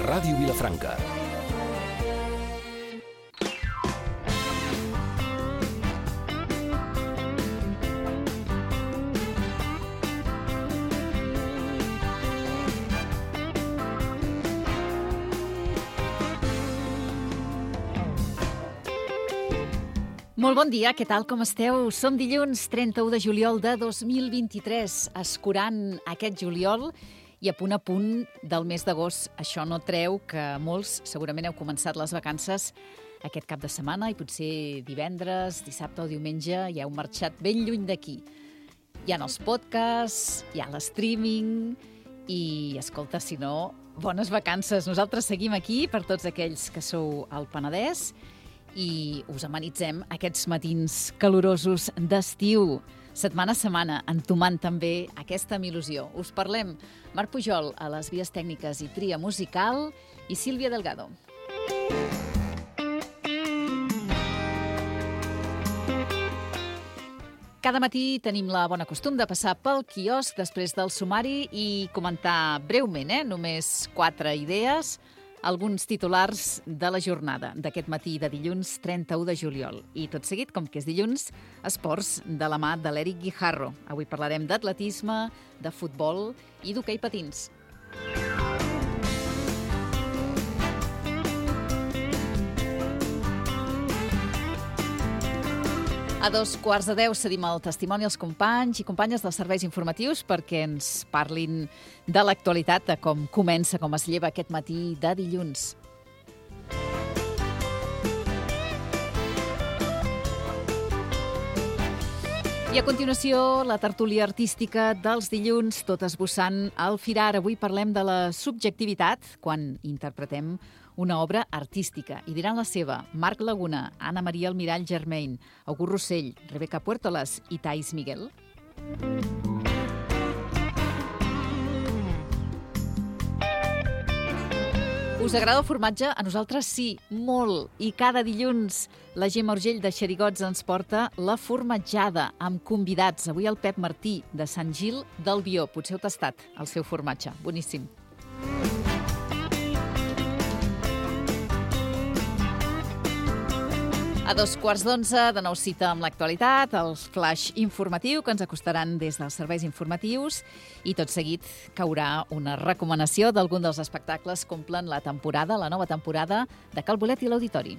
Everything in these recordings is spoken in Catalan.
Ràdio Vilafranca. Molt bon dia, què tal, com esteu? Som dilluns 31 de juliol de 2023, escurant aquest juliol i a punt del mes d'agost. Això no treu que molts segurament heu començat les vacances aquest cap de setmana i potser divendres, dissabte o diumenge ja heu marxat ben lluny d'aquí. Hi ha els podcasts, hi ha l'streaming i, escolta, si no, bones vacances. Nosaltres seguim aquí per tots aquells que sou al Penedès i us amenitzem aquests matins calorosos d'estiu, setmana a setmana, entomant també aquesta il·lusió. Us parlem Marc Pujol a les vies tècniques i tria musical i Sílvia Delgado. Cada matí tenim la bona costum de passar pel quiosc després del sumari i comentar breument, només 4 idees, alguns titulars de la jornada d'aquest matí de dilluns 31 de juliol. I tot seguit, com que és dilluns, esports de la mà de l'Eric Guijarro. Avui parlarem d'atletisme, de futbol i d'hoquei patins. A 9:15 cedim el testimoni als companys i companyes dels serveis informatius perquè ens parlin de l'actualitat, de com comença, com es lleva aquest matí de dilluns. I a continuació, la tertúlia artística dels dilluns, tot esbossant el firar. Avui parlem de la subjectivitat quan interpretem una obra artística. I diran la seva Marc Laguna, Anna Maria Almirall Germain, August Rossell, Rebeca Puertolas i Thais Miguel. Us agrada el formatge? A nosaltres sí, molt. I cada dilluns la Gemma Urgell de Xerigots ens porta la formatjada amb convidats. Avui el Pep Martí de Sant Gil del Bió. Potser heu tastat el seu formatge. Boníssim. A 9:15, de nou cita amb l'actualitat, el flash informatiu que ens acostaran des dels serveis informatius i tot seguit caurà una recomanació d'algun dels espectacles que omplen la temporada, la nova temporada de Cal Bolet i l'Auditori.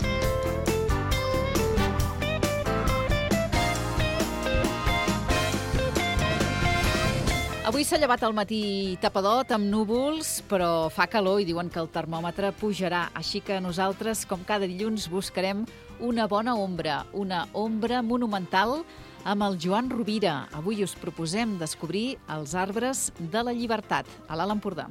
Avui s'ha llevat al matí tapadot amb núvols, però fa calor i diuen que el termòmetre pujarà. Així que nosaltres, com cada dilluns, buscarem una bona ombra, una ombra monumental amb el Joan Rovira. Avui us proposem descobrir els arbres de la llibertat a l'Alt Empordà.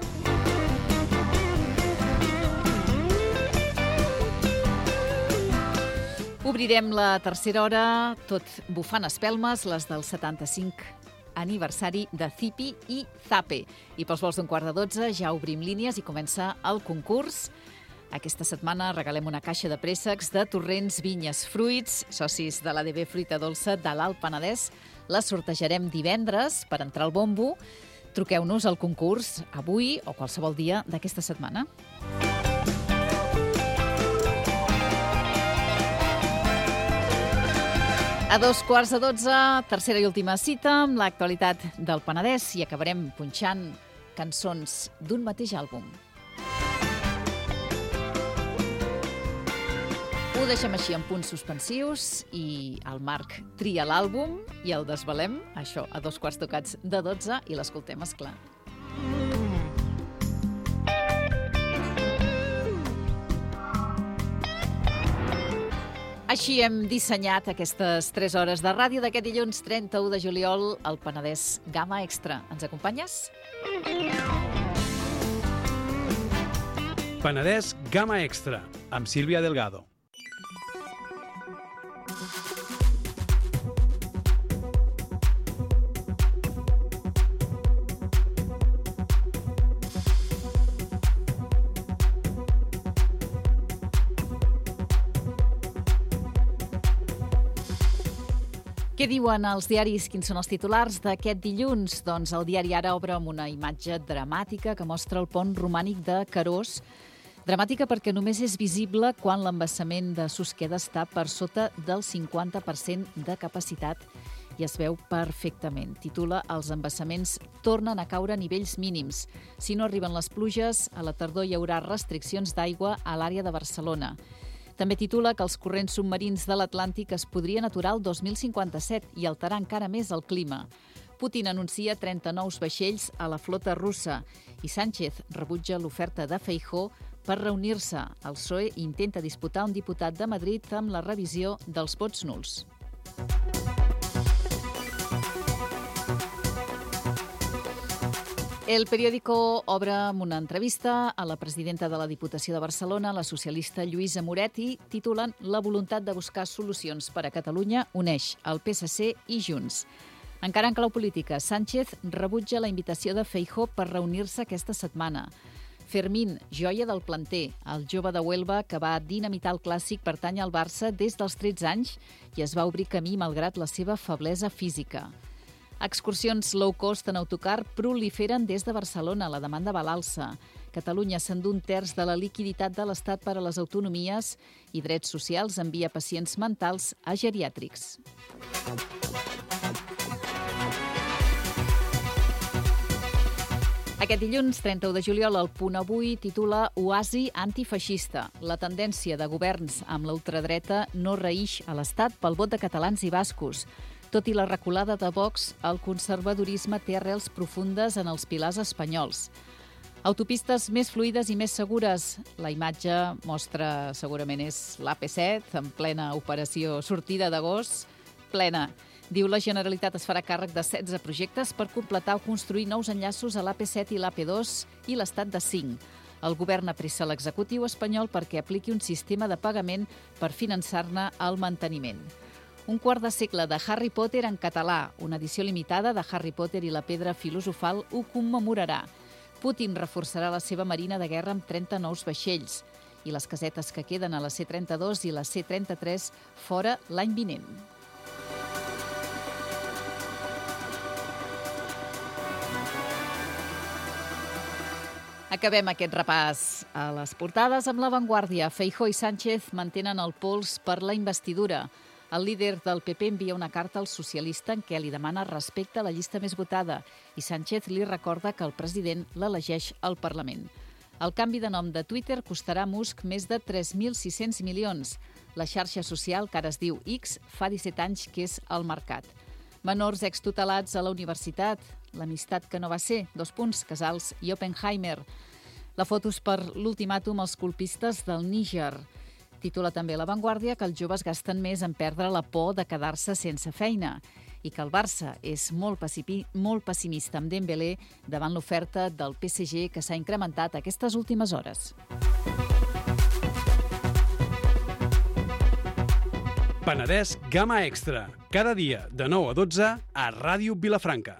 Obrirem la tercera hora, tot bufant espelmes, les del 75 aniversari de Zipi i Zape. I pels vols d'11:15 ja obrim línies i comença el concurs. Aquesta setmana regalem una caixa de préssecs de Torrents Vinyes Fruits, socis de l'ADB Fruita Dolça de l'Alt Penedès. La sortejarem divendres per entrar al bombo. Truqueu-nos al concurs avui o qualsevol dia d'aquesta setmana. A 9:15, tercera i última cita amb l'actualitat del Penedès i acabarem punxant cançons d'un mateix àlbum. Ho deixem així en punts suspensius i el Marc tria l'àlbum i el desvelem, això, a 12:15 i l'escoltem, esclar. Així hem dissenyat aquestes 3 hores de ràdio d'aquest dilluns 31 de juliol al Penedès Gamma Extra. Ens acompanyes? Penedès Gamma Extra, amb Sílvia Delgado. Què diuen els diaris? Quins són els titulars d'aquest dilluns? Doncs el diari Ara obre amb una imatge dramàtica que mostra el pont romànic de Querós. Dramàtica perquè només és visible quan l'embassament de Susqueda està per sota del 50% de capacitat i es veu perfectament. Titula Els embassaments tornen a caure a nivells mínims. Si no arriben les pluges, a la tardor hi haurà restriccions d'aigua a l'àrea de Barcelona. També titula que els corrents submarins de l'Atlàntic es podrien aturar el 2057 i alterar encara més el clima. Putin anuncia 30 nous vaixells a la flota russa i Sánchez rebutja l'oferta de Feijóo per reunir-se. El PSOE intenta disputar un diputat de Madrid amb la revisió dels vots nuls. El periòdico obre amb una entrevista a la presidenta de la Diputació de Barcelona, la socialista Lluïsa Moret, i titulen La voluntat de buscar solucions per a Catalunya uneix el PSC i Junts. Encara en clau política, Sánchez rebutja la invitació de Feijóo per reunir-se aquesta setmana. Fermín, joia del planter, el jove de Huelva que va dinamitar el clàssic, pertany al Barça des dels 13 anys i es va obrir camí malgrat la seva feblesa física. Excursions low cost en autocar proliferen des de Barcelona. La demanda va a l'alça. Catalunya s'endú un terç de la liquiditat de l'Estat per a les autonomies i Drets Socials envia pacients mentals a geriàtrics. Aquest dilluns, 31 de juliol, el Punt Avui titula Oasi antifeixista. La tendència de governs amb la ultradreta no reïx a l'Estat pel vot de catalans i bascos. Tot i la reculada de Vox, el conservadorisme té arrels profundes en els pilars espanyols. Autopistes més fluides i més segures. La imatge mostra, segurament és l'AP7, en plena operació sortida d'agost, plena. Diu la Generalitat es farà càrrec de 16 projectes per completar o construir nous enllaços a l'AP7 i l'AP2 i l'Estat de 5. El govern apressa l'executiu espanyol perquè apliqui un sistema de pagament per finançar-ne el manteniment. Un quart de segle de Harry Potter en català. Una edició limitada de Harry Potter i la pedra filosofal ho commemorarà. Putin reforçarà la seva marina de guerra amb 30 nous vaixells i les casetes que queden a la C-32 i la C-33 fora l'any vinent. Acabem aquest repàs a les portades amb La Vanguardia. Feijóo i Sánchez mantenen el pols per la investidura. El líder del PP envia una carta al socialista en què li demana respecte a la llista més votada i Sánchez li recorda que el president l'elegeix al Parlament. El canvi de nom de Twitter costarà a Musk més de 3.600 milions. La xarxa social, que ara es diu X, fa 17 anys que és al mercat. Menors extutelats a la universitat. L'amistat que no va ser. Casals i Oppenheimer. La foto és per l'ultimàtum als colpistes del Níger. Titula també La Vanguardia que els joves gasten més en perdre la por de quedar-se sense feina i que el Barça és molt pessimista amb Dembélé davant l'oferta del PSG que s'ha incrementat aquestes últimes hores. Penedès Gamma Extra. Cada dia de 9 a 12 a Ràdio Vilafranca.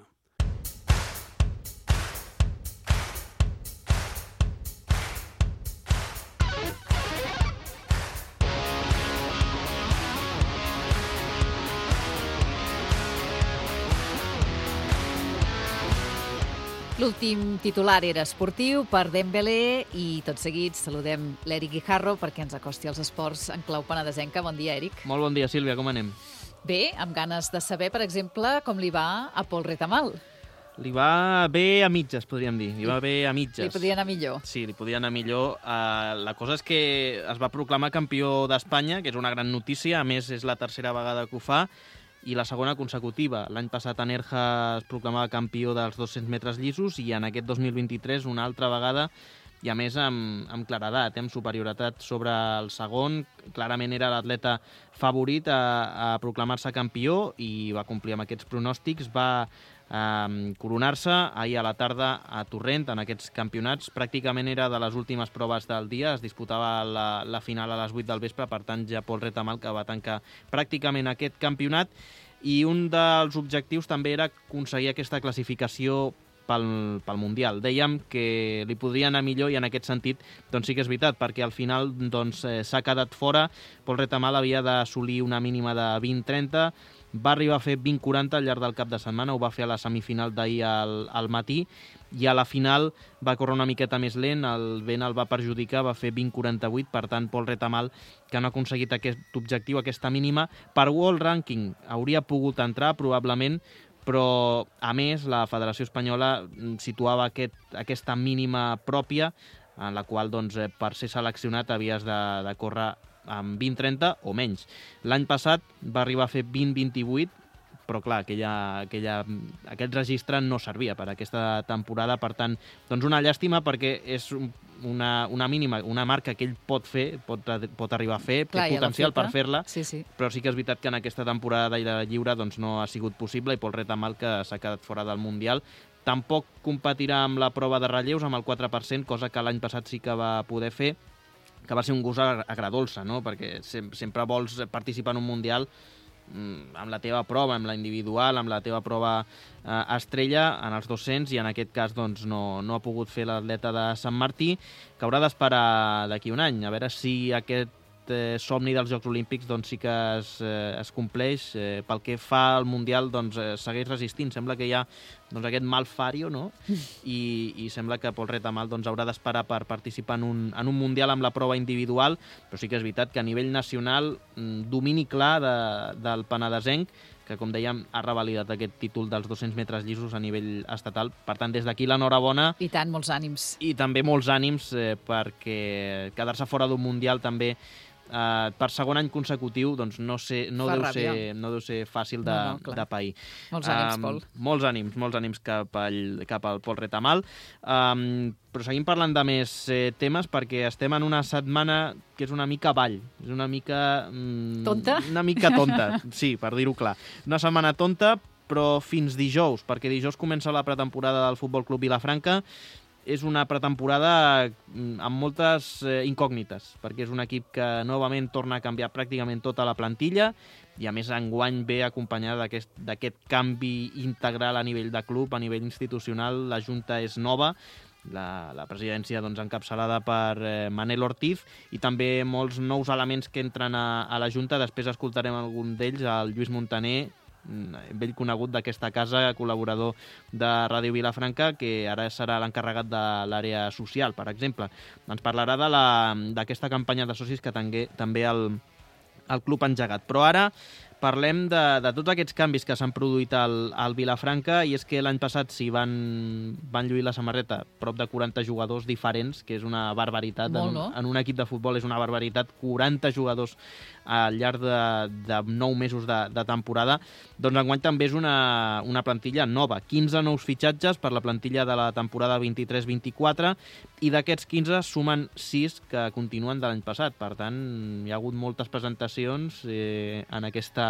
L'últim titular era esportiu per Dembélé i tot seguit saludem l'Eric Guijarro perquè ens acosti als esports en clau penedesenca. Bon dia, Eric. Molt bon dia, Sílvia. Com anem? Bé, amb ganes de saber, per exemple, com li va a Pol Retamal. Li va bé a mitges, podríem dir. Li va bé a mitges. Li podia anar millor. Sí, li podia anar millor. La cosa és que es va proclamar campió d'Espanya, que és una gran notícia. A més, és la tercera vegada que ho fa i la segona consecutiva. L'any passat a Nerja es proclamava campió dels 200 metres llisos i en aquest 2023 una altra vegada i a més amb claredat, amb superioritat sobre el segon. Clarament era l'atleta favorit a proclamar-se campió i va complir amb aquests pronòstics. Va coronar-se ahir a la tarda a Torrent en aquests campionats. Pràcticament era de les últimes proves del dia, es disputava la final a les 8 del vespre, per tant ja Pol Retamal que va tancar pràcticament aquest campionat i un dels objectius també era aconseguir aquesta classificació pel Mundial. Dèiem que li podria anar millor i en aquest sentit doncs sí que és veritat, perquè al final doncs, s'ha quedat fora. Pol Retamal havia d'assolir una mínima de 20-30, va arribar a fer 20-40 al llarg del cap de setmana, ho va fer a la semifinal d'ahir al matí, i a la final va córrer una miqueta més lent, el vent el va perjudicar, va fer 20-48, per tant, Pol Retamal, que no ha aconseguit aquest objectiu, aquesta mínima. Per World Ranking hauria pogut entrar, probablement, però, a més, la Federació Espanyola situava aquesta mínima pròpia, en la qual, doncs, per ser seleccionat havies de córrer amb 20-30 o menys. L'any passat va arribar a fer 20-28, però, clar, aquest registre no servia per aquesta temporada, per tant, doncs una llàstima, perquè és una mínima, una marca que ell pot fer, pot arribar a fer, té potencial per fer-la, però sí que és veritat que en aquesta temporada d'aire lliure doncs no ha sigut possible, i Pol Retamal, que s'ha quedat fora del Mundial, tampoc competirà amb la prova de relleus, amb el 4%, cosa que l'any passat sí que va poder fer, que va ser un gust agradolça, no? Perquè sempre vols participar en un Mundial amb la teva prova, amb la individual, amb la teva prova estrella, en els 200, i en aquest cas doncs, no ha pogut fer l'atleta de Sant Martí, que haurà d'esperar d'aquí un any, a veure si aquest somni dels Jocs Olímpics doncs, sí que es compleix. Pel que fa al Mundial, doncs, segueix resistint. Sembla que hi ha doncs, aquest malfario, no? I sembla que Pol Retamal doncs, haurà d'esperar per participar en un Mundial amb la prova individual, però sí que és veritat que a nivell nacional, domini clar del penedesenc, que, com dèiem, ha revalidat aquest títol dels 200 metres llisos a nivell estatal. Per tant, des d'aquí l'enhorabona. I tant, molts ànims. I també molts ànims, perquè quedar-se fora d'un Mundial també per segon any consecutiu doncs no deu ser fàcil de pair. Molts ànims, Pol. Molts ànims cap al Pol Retamal. Però seguim parlant de més temes, perquè estem en una setmana que és una mica avall. És una mica... Tonta? Una mica tonta, sí, per dir-ho clar. Una setmana tonta, però fins dijous, perquè dijous comença la pretemporada del Futbol Club Vilafranca. És una pretemporada amb moltes incògnites, perquè és un equip que novament torna a canviar pràcticament tota la plantilla, i a més enguany ve acompanyada d'aquest canvi integral a nivell de club, a nivell institucional. La Junta és nova, la presidència doncs, encapçalada per Manel Ortiz, i també molts nous elements que entren a la Junta. Després escoltarem algun d'ells, el Lluís Montaner, vell conegut d'aquesta casa, col·laborador de Ràdio Vilafranca, que ara serà l'encarregat de l'àrea social, per exemple. Ens parlarà d'aquesta campanya de socis que també el club ha engegat. Però ara parlem de tots aquests canvis que s'han produït al Vilafranca, i és que l'any passat s'hi van lluir la samarreta prop de 40 jugadors diferents, que és una barbaritat. En un equip de futbol és una barbaritat, 40 jugadors al llarg de 9 mesos de temporada. Doncs enguany també és una plantilla nova, 15 nous fitxatges per la plantilla de la temporada 23-24, i d'aquests 15 sumen 6 que continuen de l'any passat. Per tant, hi ha hagut moltes presentacions en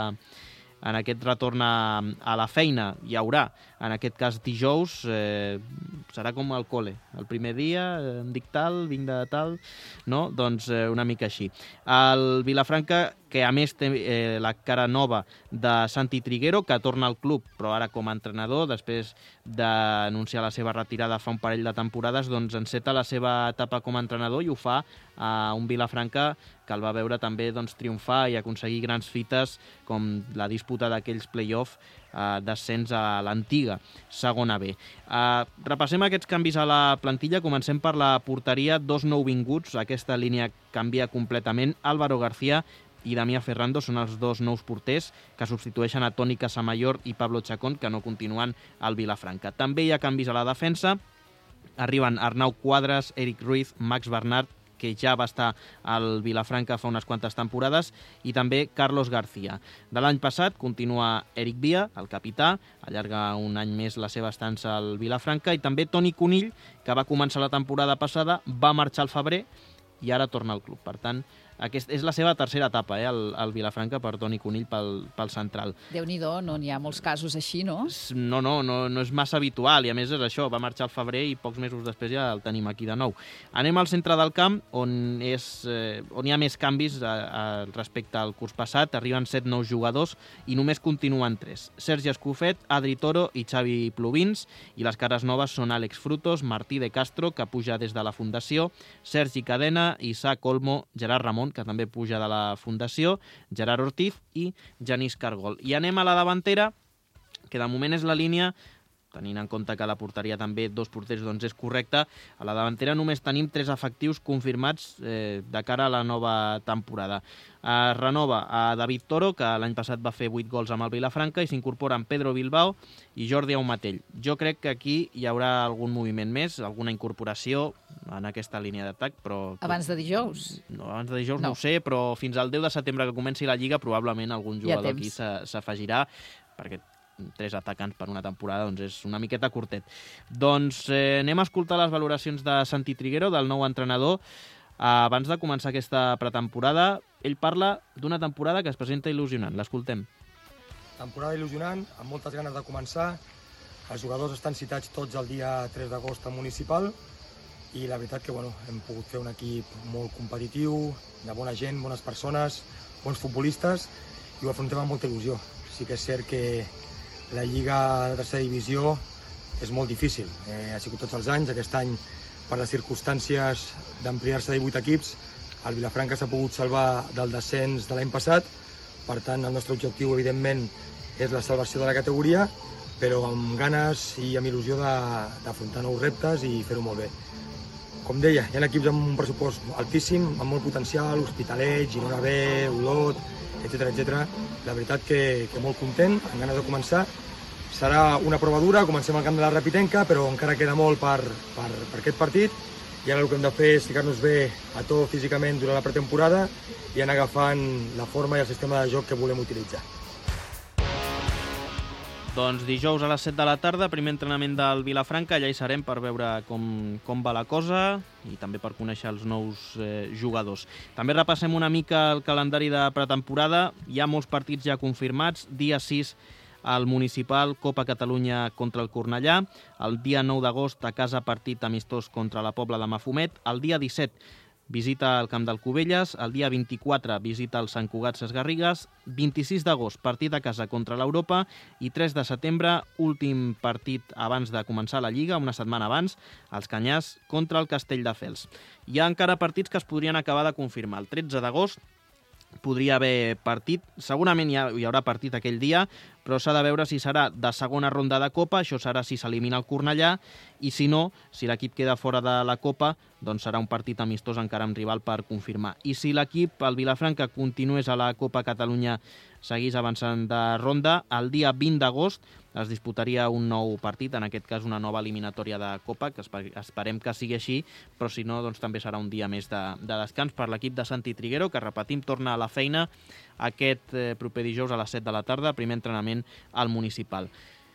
aquest retorn a la feina. Hi haurà, en aquest cas dijous, serà com al col·le. El primer dia em dic tal, vinc de tal, no? Doncs una mica així. El Vilafranca, que a més té la cara nova de Santi Triguero, que torna al club, però ara com a entrenador, després d'anunciar la seva retirada fa un parell de temporades, doncs enceta la seva etapa com a entrenador, i ho fa a un Vilafranca que el va veure també doncs, triomfar i aconseguir grans fites, com la disputa d'aquells play-off d'ascens a l'antiga segona B. Repassem aquests canvis a la plantilla. Comencem per la porteria, 2 nouvinguts. Aquesta línia canvia completament. Álvaro García i Damià Ferrando són els 2 nous porters que substitueixen a Toni Casamayor i Pablo Chacón, que no continuen al Vilafranca. També hi ha canvis a la defensa. Arriben Arnau Quadras, Eric Ruiz, Max Bernat, que ja va estar al Vilafranca fa unes quantes temporades, i també Carlos García. De l'any passat continua Eric Via, el capità, allarga un any més la seva estança al Vilafranca, i també Toni Conill, que va començar la temporada passada, va marxar al febrer i ara torna al club. Per tant, aquesta és la seva tercera etapa, al Vilafranca, per Toni Conill, pel central. Déu-n'hi-do, no n'hi ha molts casos així, no? No és massa habitual, i a més és això, va marxar al febrer i pocs mesos després ja el tenim aquí de nou. Anem al centre del camp, on hi ha més canvis respecte al curs passat. Arriben 7 nous jugadors i només continuen 3. Sergi Escofet, Adri Toro i Xavi Plovins, i les cares noves són Àlex Frutos, Martí de Castro, que puja des de la Fundació, Sergi Cadena, Isaac Olmo, Gerard Ramon, Ferran, que també puja de la Fundació, Gerard Ortiz i Genís Cargol. I anem a la davantera, que de moment és la línia, tenint en compte que la porteria també 2 porters, doncs és correcte. A la davantera només tenim 3 efectius confirmats de cara a la nova temporada. Es renova a David Toro, que l'any passat va fer 8 gols amb el Vilafranca, i s'incorporen Pedro Bilbao i Jordi Aumatell. Jo crec que aquí hi haurà algun moviment més, alguna incorporació en aquesta línia d'atac, però... Abans de dijous? No, abans de dijous no ho sé, però fins al 10 de setembre que comenci la Lliga probablement algun jugador aquí s'afegirà, perquè 3 atacants per una temporada, doncs és una miqueta curtet. Doncs anem a escoltar les valoracions de Santi Triguero, del nou entrenador. Abans de començar aquesta pretemporada, ell parla d'una temporada que es presenta il·lusionant. L'escoltem. Temporada il·lusionant, amb moltes ganes de començar. Els jugadors estan citats tots el dia 3 d'agost al Municipal i la veritat que hem pogut fer un equip molt competitiu, de bona gent, bones persones, bons futbolistes, i ho afrontem amb molta il·lusió. Sí que és cert que la Lliga de tercera divisió és molt difícil. Ha sigut tots els anys. Aquest any, per les circumstàncies d'ampliar-se a 18 equips, el Vilafranca s'ha pogut salvar del descens de l'any passat. Per tant, el nostre objectiu, evidentment, és la salvació de la categoria, però amb ganes i amb il·lusió d'afrontar nous reptes i fer-ho molt bé. Com deia, hi ha equips amb un pressupost altíssim, amb molt potencial, Hospitalet, Girona B, Olot, etc. La veritat que molt content, amb ganes de començar. Serà una prova dura, comencem al camp de la Rapitenca, però encara queda molt per aquest partit, i ara el que hem de fer és ficar-nos bé a tot físicament durant la pretemporada i anar agafant la forma i el sistema de joc que volem utilitzar. Doncs dijous a les 7 de la tarda, primer entrenament del Vilafranca, allà hi serem per veure com va la cosa i també per conèixer els nous jugadors. També repassem una mica el calendari de pretemporada. Hi ha molts partits ja confirmats. Dia 6 al Municipal, Copa Catalunya contra el Cornellà. El dia 9 d'agost a casa, partit amistós contra la Pobla de Mafumet. El dia 17 visita al Camp del Cubelles, el dia 24 visita el Sant Cugat Ses Garrigues, 26 d'agost partit a casa contra l'Europa i 3 de setembre, últim partit abans de començar la Lliga, una setmana abans, els Canyars contra el Castelldefels. Hi ha encara partits que es podrien acabar de confirmar. El 13 d'agost podria haver partit, segurament hi haurà partit aquell dia, però s'ha de veure si serà de segona ronda de Copa, això serà si s'elimina el Cornellà, i si no, si l'equip queda fora de la Copa, doncs serà un partit amistós encara amb rival per confirmar. I si l'equip, el Vilafranca, continués a la Copa Catalunya, seguís avançant de ronda, el dia 20 d'agost es disputaria un nou partit, en aquest cas una nova eliminatòria de Copa, que esperem que sigui així, però si no, doncs també serà un dia més de descans per l'equip de Santi Triguero, que, repetim, torna a la feina aquest proper dijous a les 7 de la tarda, primer entrenament al Municipal.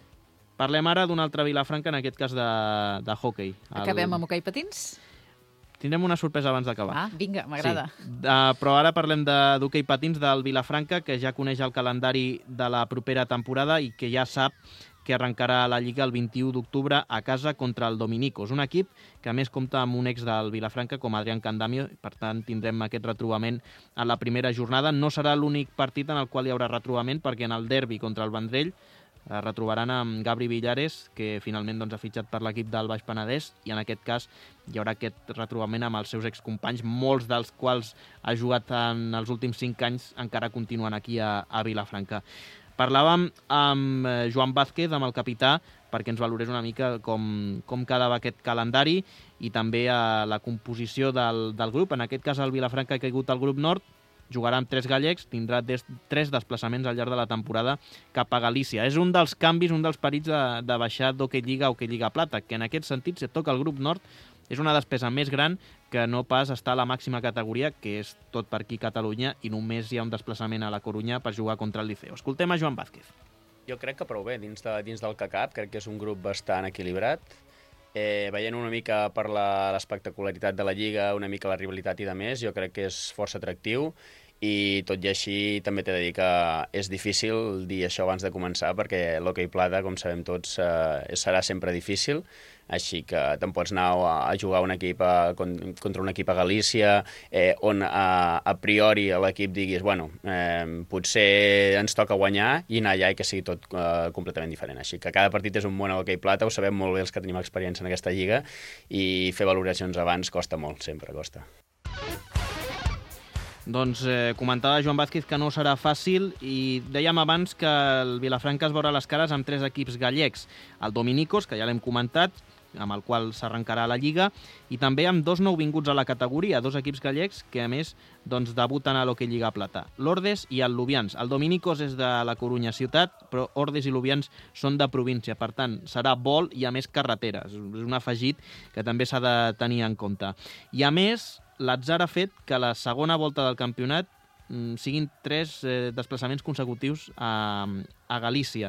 Parlem ara d'un altre Vilafranca, en aquest cas de hoquei. Acabem amb hoquei patins? Tindrem una sorpresa abans d'acabar. Vinga, m'agrada. Sí. Però ara parlem d'hoquei patins del Vilafranca, que ja coneix el calendari de la propera temporada i que ja sap que arrencarà la Lliga el 21 d'octubre a casa contra el Dominicos, un equip que a més compta amb un ex del Vilafranca com Adrián Candamio, per tant tindrem aquest retrobament en la primera jornada. No serà l'únic partit en el qual hi haurà retrobament, perquè en el derbi contra el Vendrell es retrobaran amb Gabri Villares, que finalment ha fitxat per l'equip del Baix Penedès, i en aquest cas hi haurà aquest retrobament amb els seus excompanys, molts dels quals ha jugat en els últims 5 anys, encara continuen aquí a Vilafranca. Parlàvem amb Joan Vázquez, amb el capità, perquè ens valorés una mica com quedava aquest calendari i també la composició del grup. En aquest cas el Vilafranca ha caigut al grup nord, jugarà amb 3 gallecs, tindrà 3 desplaçaments al llarg de la temporada cap a Galícia. És un dels canvis, un dels perills de baixar d'Hockey Lliga a Hockey Lliga Plata, que en aquest sentit, si et toca el grup nord, és una despesa més gran que no pas estar a la màxima categoria, que és tot per aquí Catalunya, i només hi ha un desplaçament a la Corunya per jugar contra el Liceo. Escoltem a Joan Vázquez. Jo crec que prou bé, dins del CACAP, crec que és un grup bastant equilibrat. Veient una mica per l'espectacularitat de la Lliga, una mica la rivalitat i de més, jo crec que és força atractiu, i tot i així també t'he de dir que és difícil dir això abans de començar, perquè l'hoquei plata, com sabem tots, serà sempre difícil, així que te'n pots anar a jugar contra un equip a Galícia, on a priori l'equip diguis, bueno, potser ens toca guanyar, i anar allà i que sigui tot completament diferent. Així que cada partit és un món a l'hoquei plata, ho sabem molt bé els que tenim experiència en aquesta lliga, i fer valoracions abans costa molt, sempre costa. Doncs comentava Joan Vázquez que no serà fàcil i dèiem abans que el Vilafranca es veurà les cares amb 3 equips gallecs. El Dominicos, que ja l'hem comentat, amb el qual s'arrencarà la Lliga, i també amb 2 nouvinguts a la categoria, 2 equips gallecs que, a més, doncs, debuten a l'Hockey Lliga Plata. L'Ordes i el Lubians. El Dominicos és de la Corunya ciutat, però Ordes i Lubians són de província. Per tant, serà vol i, a més, carretera. És un afegit que també s'ha de tenir en compte. I, a més, l'atzar ha fet que la segona volta del campionat siguin 3 desplaçaments consecutius a Galícia.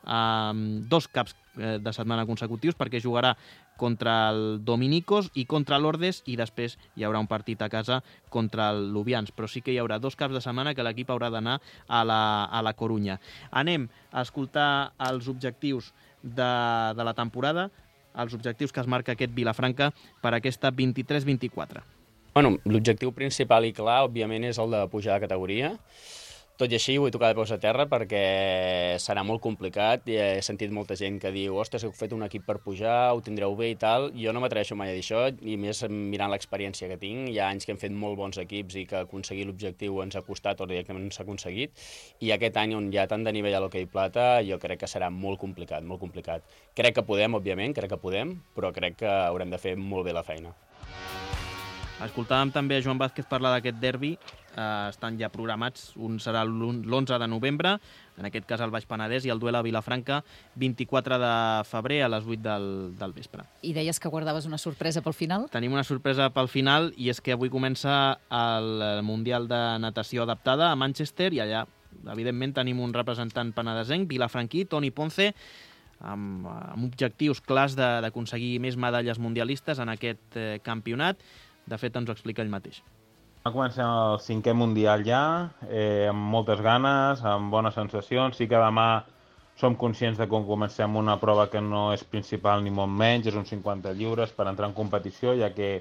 2 caps de setmana consecutius, perquè jugarà contra el Dominicos i contra l'Ordes, i després hi haurà un partit a casa contra el Lubians. Però sí que hi haurà 2 caps de setmana que l'equip haurà d'anar a la Corunya. Anem a escoltar els objectius de la temporada, els objectius que es marca aquest Vilafranca per aquesta 23-24. Bueno, l'objectiu principal i clar, òbviament, és el de pujar de categoria. Tot i així, vull tocar de peus a terra perquè serà molt complicat. I he sentit molta gent que diu ostres, heu fet un equip per pujar, ho tindreu bé i tal. Jo no m'atreveixo mai a dir això, i més mirant l'experiència que tinc. Hi ha anys que hem fet molt bons equips i que aconseguir l'objectiu ens ha costat, o que no s'ha aconseguit. I aquest any, on hi ha tant de nivell a l'hoquei plata, jo crec que serà molt complicat, molt complicat. Crec que podem, òbviament, però crec que haurem de fer molt bé la feina. Escoltàvem també a Joan Vázquez parlar d'aquest derbi. Estan ja programats. Un serà l'11 de novembre, en aquest cas al Baix Penedès, i el duel a Vilafranca 24 de febrer a les 8 del vespre. I deies que guardaves una sorpresa pel final? Tenim una sorpresa pel final, i és que avui comença el Mundial de Natació Adaptada a Manchester, i allà, evidentment, tenim un representant penedesenc, vilafranquí, Toni Ponce, amb objectius clars d'aconseguir més medalles mundialistes en aquest campionat. De fet, ens ho explica ell mateix. Comencem el 5è Mundial ja, amb moltes ganes, amb bones sensacions. Sí que demà som conscients de que comencem una prova que no és principal ni molt menys, és uns 50 lliures per entrar en competició, ja que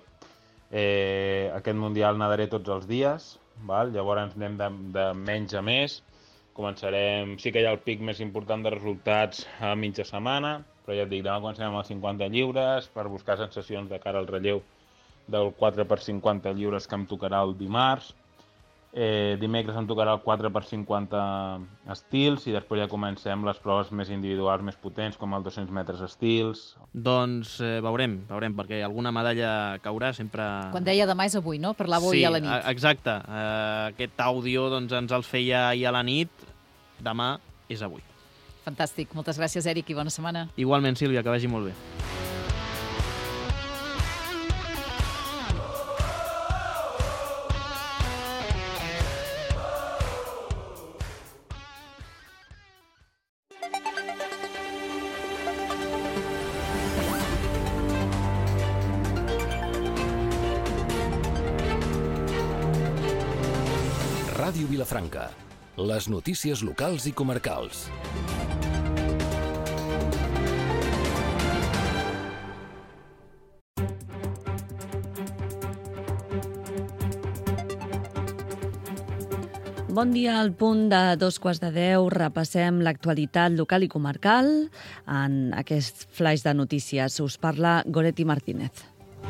aquest Mundial nadaré tots els dies, val? Llavors anem de menys a més. Començarem, sí que hi ha el pic més important de resultats a mitja setmana, però ja et dic, demà començarem amb els 50 lliures per buscar sensacions de cara al relleu del 4x50 lliures que em tocarà el dimarts. Dimecres em tocarà el 4x50 estils, i després ja comencem les proves més individuals, més potents, com el 200 metres estils. Doncs veurem, perquè alguna medalla caurà sempre... Quan deia demà és avui, no? Parlava ahir a la nit. Sí, exacte. Aquest àudio doncs, ens el feia ahir a la nit. Demà és avui. Fantàstic. Moltes gràcies, Eric, i bona setmana. Igualment, Sílvia, que vagi molt bé. Ràdio Vilafranca. Les notícies locals i comarcals. Bon dia, al punt de 2:15 repassem l'actualitat local i comarcal. En aquest flaix de notícies us parla Goretti Martínez.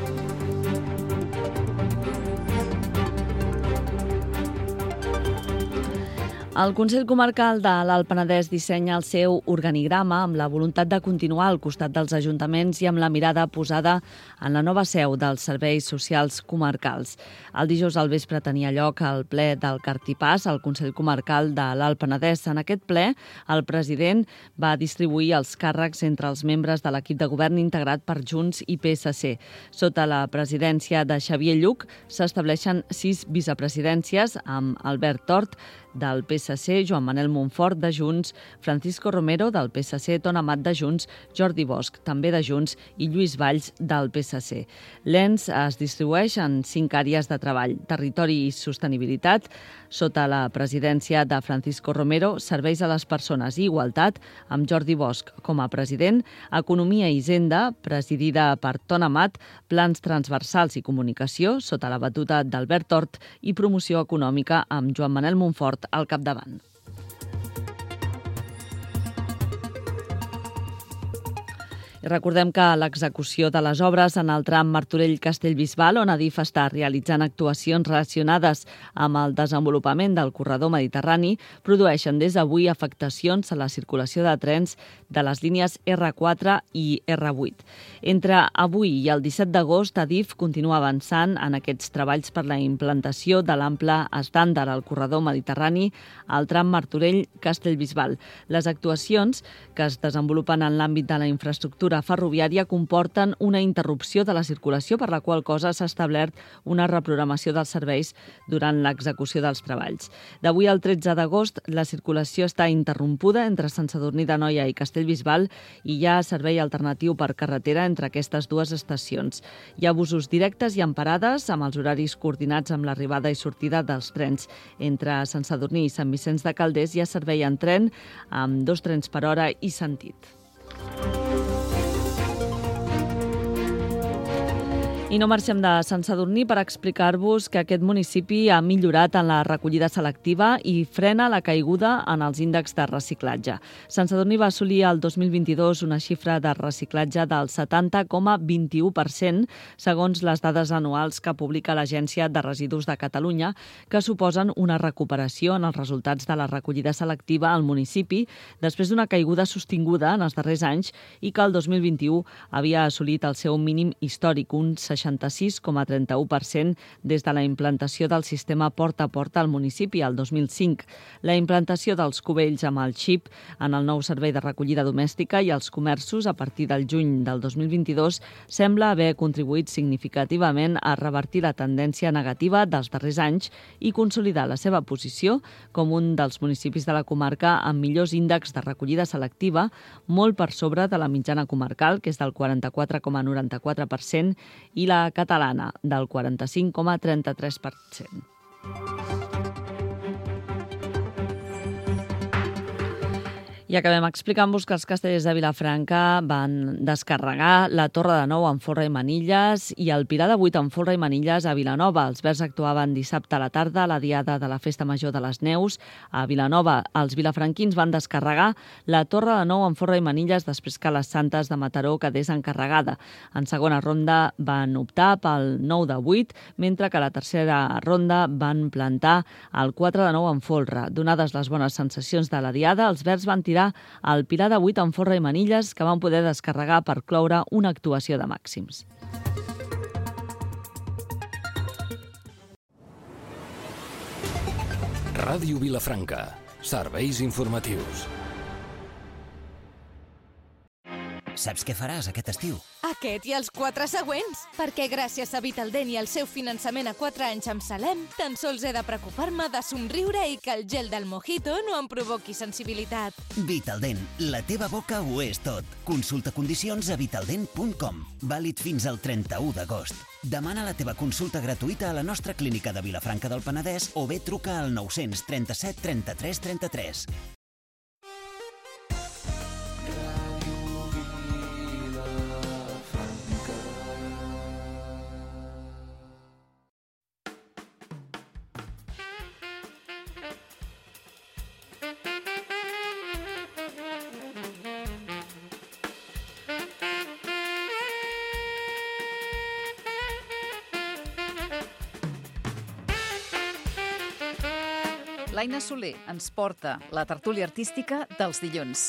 El Consell Comarcal de l'Alt Penedès dissenya el seu organigrama amb la voluntat de continuar al costat dels ajuntaments i amb la mirada posada en la nova seu dels serveis socials comarcals. El dijous al vespre tenia lloc el ple del Cartipàs al Consell Comarcal de l'Alt Penedès. En aquest ple, el president va distribuir els càrrecs entre els membres de l'equip de govern integrat per Junts i PSC. Sota la presidència de Xavier Lluc s'estableixen 6 vicepresidències amb Albert Tort, del PSC, Joan Manel Montfort, de Junts, Francisco Romero, del PSC, Ton Amat, de Junts, Jordi Bosch, també de Junts, i Lluís Valls, del PSC. L'ENS es distribueix en 5 àrees de treball: territori i sostenibilitat, sota la presidència de Francisco Romero, serveis a les persones i igualtat, amb Jordi Bosch com a president, economia i hisenda, presidida per Ton Amat, plans transversals i comunicació, sota la batuta d'Albert Tort, i promoció econòmica, amb Joan Manel Montfort al capdavant. I recordem que l'execució de les obres en el tram Martorell-Castellbisbal, on Adif està realitzant actuacions relacionades amb el desenvolupament del corredor mediterrani, produeixen des d'avui afectacions a la circulació de trens de les línies R4 i R8. Entre avui i el 17 d'agost, Adif continua avançant en aquests treballs per la implantació de l'ample estàndard al corredor mediterrani al tram Martorell-Castellbisbal. Les actuacions que es desenvolupen en l'àmbit de la infraestructura ferroviària comporten una interrupció de la circulació, per la qual cosa s'ha establert una reprogramació dels serveis durant l'execució dels treballs. D'avui al 13 d'agost, la circulació està interrompuda entre Sant Sadurní d'Anoia i Castellbisbal i hi ha servei alternatiu per carretera entre aquestes dues estacions. Hi ha busos directes i en parades amb els horaris coordinats amb l'arribada i sortida dels trens. Entre Sant Sadurní i Sant Vicenç de Calders hi ha servei en tren amb 2 trens per hora i sentit. I no marxem de Sant Sadurní per explicar-vos que aquest municipi ha millorat en la recollida selectiva i frena la caiguda en els índexs de reciclatge. Sant Sadurní va assolir el 2022 una xifra de reciclatge del 70,21%, segons les dades anuals que publica l'Agència de Residus de Catalunya, que suposen una recuperació en els resultats de la recollida selectiva al municipi després d'una caiguda sostinguda en els darrers anys i que el 2021 havia assolit el seu mínim històric, un 66,31% des de la implantació del sistema porta a porta al municipi al 2005. La implantació dels cubells amb el xip en el nou servei de recollida domèstica i els comerços a partir del juny del 2022 sembla haver contribuït significativament a revertir la tendència negativa dels darrers anys i consolidar la seva posició com un dels municipis de la comarca amb millors índexs de recollida selectiva, molt per sobre de la mitjana comarcal, que és del 44,94%, i la catalana, del 45,33%. I acabem explicant-vos que els castellers de Vilafranca van descarregar la Torre de Nou en folre i manilles i el Pilar de 8 en folre i manilles a Vilanova. Els Verds actuaven dissabte a la tarda a la diada de la Festa Major de les Neus a Vilanova. Els vilafranquins van descarregar la Torre de Nou en folre i manilles després que les Santes de Mataró quedés encarregada. En segona ronda van optar pel 9 de 8, mentre que a la tercera ronda van plantar el 4 de 9 en folre. Donades les bones sensacions de la diada, els Verds van tirar el Pilar de 8 en folre i manilles que van poder descarregar per cloure una actuació de màxims. Ràdio Vilafranca. Serveis informatius. Saps què faràs aquest estiu? Aquest i els 4 següents. Perquè gràcies a Vitaldent i el seu finançament a 4 anys amb Salem, tan sols he de preocupar-me de somriure i que el gel del mojito no em provoqui sensibilitat. Vitaldent, la teva boca ho és tot. Consulta condicions a vitaldent.com. Vàlid fins al 31 d'agost. Demana la teva consulta gratuïta a la nostra clínica de Vilafranca del Penedès o bé truca al 937 33 33. L'Aina Soler ens porta la tertúlia artística dels dilluns.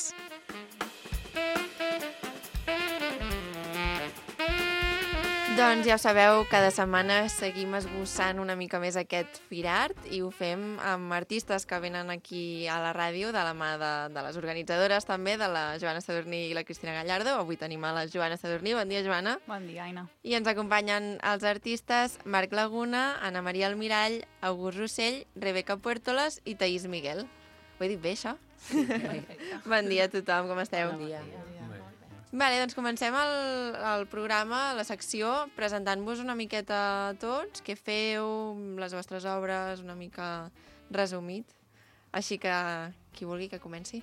Doncs ja ho sabeu, cada setmana seguim esbossant una mica més aquest Firart i ho fem amb artistes que venen aquí a la ràdio de la mà de les organitzadores també, de la Joana Sadurní i la Cristina Gallardo. Avui tenim a la Joana Sadurní. Bon dia, Joana. Bon dia, Aina. I ens acompanyen els artistes Marc Laguna, Anna Maria Almirall, August Rossell, Rebeca Puertolas i Taís Miguel. Ho he dit bé, això? Sí. Bon dia a tothom, com esteu? Bon dia. Vale, doncs comencem el programa, la secció, presentant-vos una miqueta a tots, què feu, les vostres obres, una mica resumit. Així que, qui vulgui que comenci.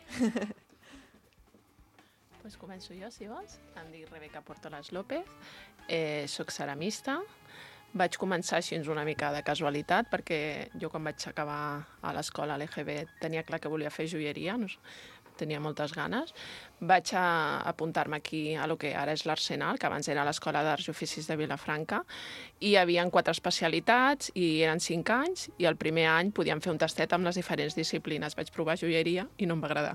Pues començo jo, si vols. Em dic Rebeca Puertolas López, soc ceramista. Vaig començar així una mica de casualitat, perquè jo quan vaig acabar a l'escola a l'EGB tenia clar que volia fer joieria, tenia moltes ganes. Vaig apuntar-me aquí a lo que ara és l'Arsenal, que abans era l'Escola d'Arts i Oficis de Vilafranca, i hi havia 4 especialitats, i eren 5 anys, i el primer any podíem fer un tastet amb les diferents disciplines. Vaig provar joieria i no em va agradar.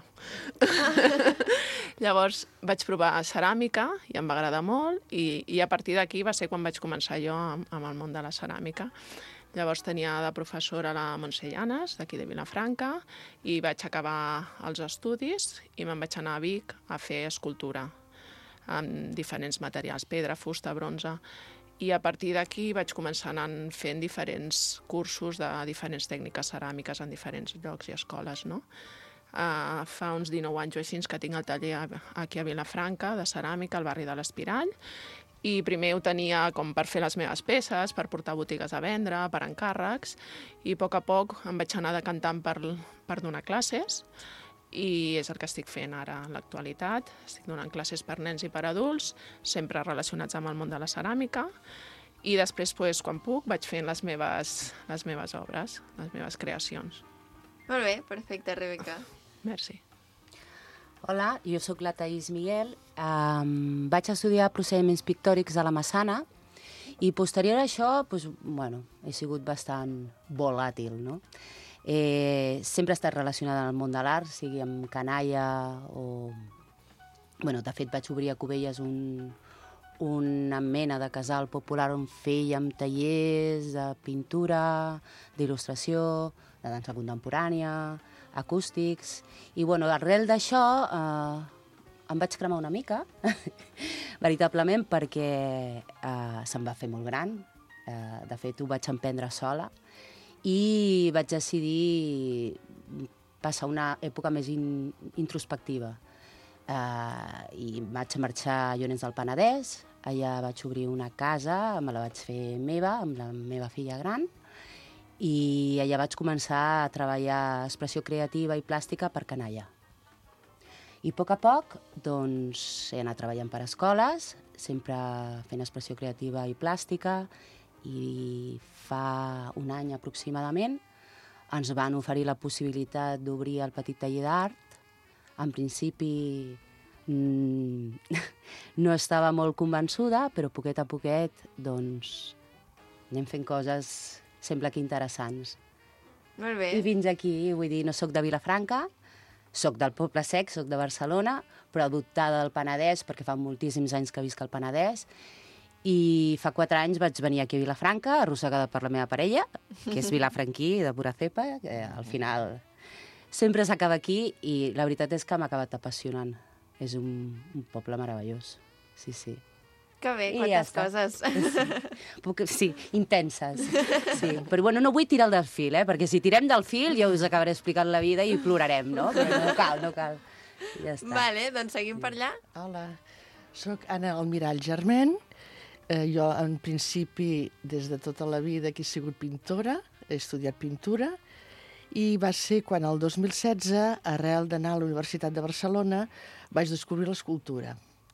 Llavors vaig provar ceràmica i em va agradar molt, i a partir d'aquí va ser quan vaig començar jo amb el món de la ceràmica. Llavors tenia de professora la Montse Llanes, d'aquí de Vilafranca, i vaig acabar els estudis i me'n vaig anar a Vic a fer escultura amb diferents materials, pedra, fusta, bronze. I a partir d'aquí vaig començar anant fent diferents cursos de diferents tècniques ceràmiques en diferents llocs i escoles, no? Fa uns 19 anys o així que tinc el taller aquí a Vilafranca de ceràmica, al barri de l'Espirall, i primer ho tenia com per fer les meves peces, per portar a botigues a vendre, per encàrrecs, i a poc em vaig anar decantant per donar classes, i és el que estic fent ara en l'actualitat. Estic donant classes per nens i per adults, sempre relacionats amb el món de la ceràmica, i després, quan puc, vaig fent les meves obres, les meves creacions. Molt bé, perfecte, Rebeca. Merci. Hola, jo sóc la Thaís Miguel. Vaig estudiar procediments pictòrics a la Massana i posterior a això, he sigut bastant volàtil, no? Sempre he estat relacionada amb el món de l'art, sigui amb canalla o... de fet, vaig obrir a Cubelles una mena de casal popular on fèiem tallers de pintura, d'il·lustració, de dansa contemporània, acústics, i arrel d'això em vaig cremar una mica, veritablement, perquè se'm va fer molt gran. De fet, ho vaig emprendre sola i vaig decidir passar una època més introspectiva. I vaig marxar a Llorenç del Penedès, allà vaig obrir una casa, me la vaig fer meva, amb la meva filla gran, i allà vaig començar a treballar expressió creativa i plàstica per canalla. I a poc, he anat treballant per escoles, sempre fent expressió creativa i plàstica, i fa un any aproximadament ens van oferir la possibilitat d'obrir el petit taller d'art. En principi no estava molt convençuda, però poquet a poquet anem fent coses sembla que interessants. Molt bé. I fins aquí, vull dir, no sóc de Vilafranca, sóc del Poble Sec, sóc de Barcelona, però adoptada del Penedès, perquè fa moltíssims anys que visc al Penedès, i fa 4 anys vaig venir aquí a Vilafranca, arrossegada per la meva parella, que és vilafranquí, de pura cepa, que al final sempre s'acaba aquí, i la veritat és que m'ha acabat apassionant. És un poble meravellós, sí. Que bé, quantes coses. Sí, intenses. Sí. Però no vull tirar del fil, perquè si tirem del fil ja us acabaré explicant la vida i plorarem, no? Però no cal. Ja està. Vale, doncs seguim per allà. Hola, soc Anna Almirall Germain. Jo, en principi, des de tota la vida que he sigut pintora, he estudiat pintura, i va ser quan el 2016, arrel d'anar a la Universitat de Barcelona, vaig descobrir l'escultura.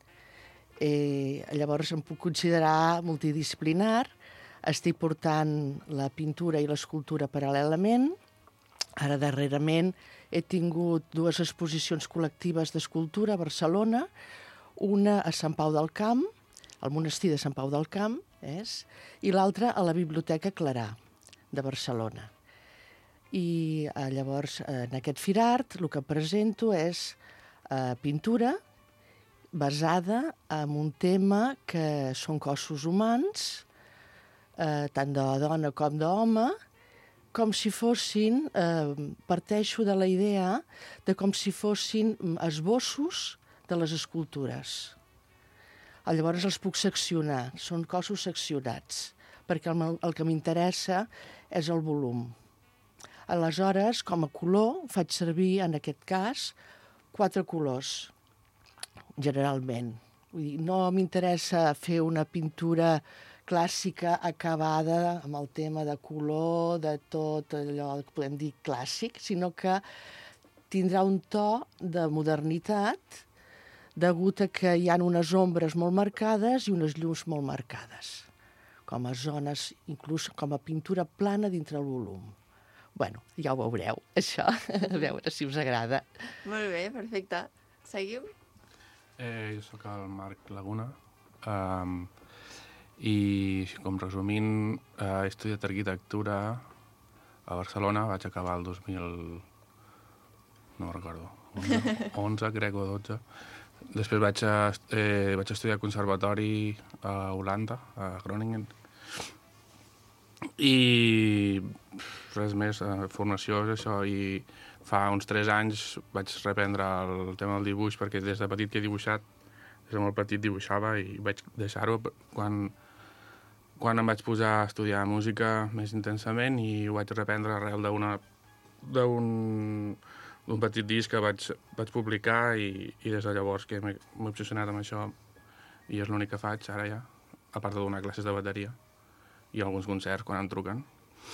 Llavors em puc considerar multidisciplinar, estic portant la pintura i l'escultura paral·lelament. Ara darrerament he tingut 2 exposicions col·lectives d'escultura a Barcelona, una a Sant Pau del Camp, al monestir de Sant Pau del Camp, i l'altra a la Biblioteca Clarà de Barcelona. I llavors en aquest Firart el que presento és pintura basada en un tema que són cossos humans, tant de dona com d'home, com si fossin, parteixo de la idea de com si fossin esbossos de les escultures. Llavors els puc seccionar, són cossos seccionats, perquè el que m'interessa és el volum. Aleshores, com a color, faig servir, en aquest cas, 4 colors, generalment. Vull dir, no m'interessa fer una pintura clàssica acabada amb el tema de color, de tot allò que podem dir clàssic, sinó que tindrà un to de modernitat degut a que hi ha unes ombres molt marcades i unes llums molt marcades, com a zones, inclús com a pintura plana dintre el volum. bueno, ja ho veureu, això, a veure si us agrada. Molt bé, perfecte. Seguim? Jo sóc el Marc Laguna i, com resumint, he estudiat arquitectura a Barcelona, vaig acabar el 2000... no recordo, 11 crec, o 12. Després vaig estudiar conservatori a Holanda, a Groningen. I res més, formació és això, i fa uns 3 anys vaig reprendre el tema del dibuix, perquè des de petit que he dibuixat, des de molt petit dibuixava i vaig deixar-ho quan em vaig posar a estudiar música més intensament i ho vaig reprendre arrel d'un petit disc que vaig publicar i des de llavors que m'he obsessionat amb això i és l'únic que faig ara ja, a part de donar classes de bateria i alguns concerts quan em truquen.